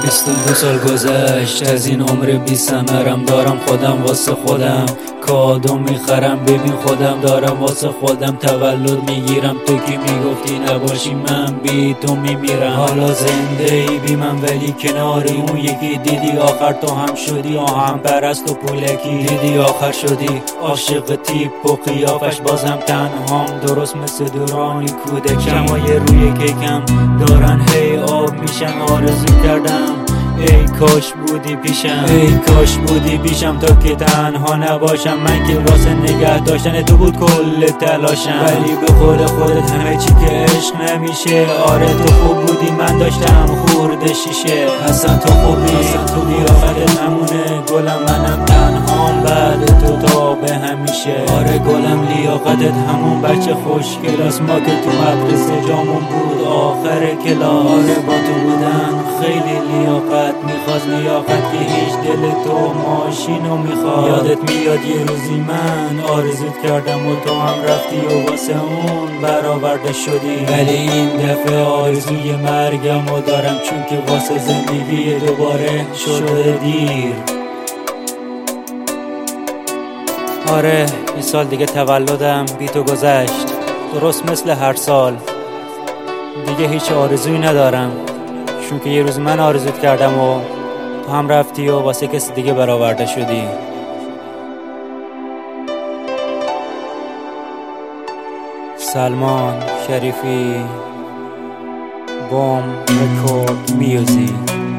22 سال گذشت از این عمر بی ثمرم، دارم خودم واسه خودم کادو میخرم. ببین خودم دارم واسه خودم تولد میگیرم. تو کی میگفتی نباشی من بی تو میمیرم. حالا زنده ای بی من ولی کناری اون یکی. دیدی آخر تو هم شدی آهم پرست و پولکی. دیدی آخر شدی عاشق تیپ و قیافش. بازم تنهام درست مثل دورانی کودک. شمای روی کیکم دارن هی آب میشن. آرزو کردم ای کاش بودی پیشم، ای کاش بودی پیشم تا که تنها نباشم. من که واسه نگه داشتن تو بود کل تلاشم. ولی به قول خودت همه چی که عشق نمیشه. آره تو خوب بودی من داشتم خورده شیشه. اصلا تو خوبی، اصلا تو لیاقتت همونه. گلم منم تنهام بعد تو تا به همیشه. آره گلم لیاقتت همون بچه خوشگلاست. ما که تو مدرسه جامون بود آخر کلاس. آره با تو بودن خیلی لیاقت میخواست. لیاقت که هیچ دل تو ماشینو میخواد. یادت میاد یه روزی من آرزوت کردم و تو هم رفتی و واسه اون برآورده شدی. ولی این دفعه آرزوی مرگمو دارم چون که واسه زندگی دوباره شده دیر. آره این سال دیگه تولدم بی تو گذشت درست مثل هر سال. دیگه هیچ آرزویی ندارم چون که یه روز من آرزوت کردم و تو هم رفتی و واسه کسی دیگه برآورده شدی. سلمان شریفی، بوم رکورد میوزیک.